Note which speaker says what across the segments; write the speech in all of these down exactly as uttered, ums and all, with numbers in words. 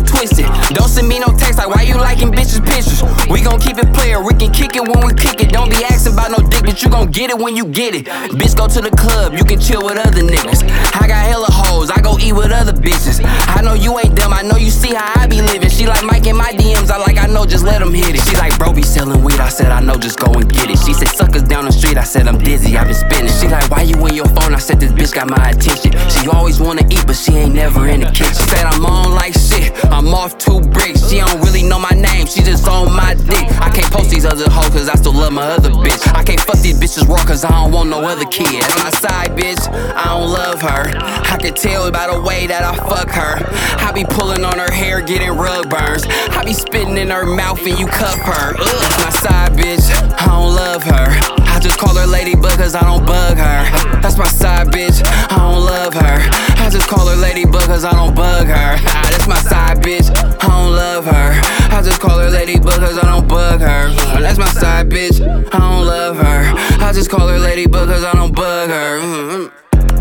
Speaker 1: twisted. Don't send me no text like why you liking bitches' pictures. We gon' keep it player, we can kick it when we kick it. Don't be asking about no dick, but you gon' get it when you get it. Bitch, go to the club, you can chill with other niggas. I got hella hoes, I go eat with other bitches. I know you ain't dumb, I know you see how I be living. She like Mike in my D Ms, I like I know, just let him hit it. She like bro be selling weed, I said I know, just go and get it. She said suckers down the street, I said I'm dizzy, I been spinning. She like why you in your phone, I said this bitch got my attention. She always wanna eat, but she ain't never in the kitchen. Said I'm on like shit, I'm off two bricks. She don't really know my name, she just on my dick. I can't post these other hoes cause I still love my other bitch. I can't fuck these bitches raw cause I don't want no other kid. That's my side bitch, I don't love her. I can tell by the way that I fuck her. I be pulling on her hair, getting rug burns. I be spitting in her mouth and you cuff her. Ugh. That's my side bitch, I don't love her. I just call her Ladybug cause I don't bug her. That's my side bitch, I don't love her. I just call her Ladybug cause I don't bug her. That's my side bitch, I don't love her. I just call her Ladybug cause I don't bug her. That's my side bitch, I don't love her. I just call her Ladybug cause I don't bug her. Mm-hmm.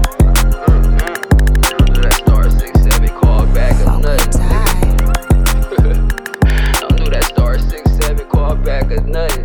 Speaker 2: That star six seven call back a nut. Don't do that star six seven call back a nut.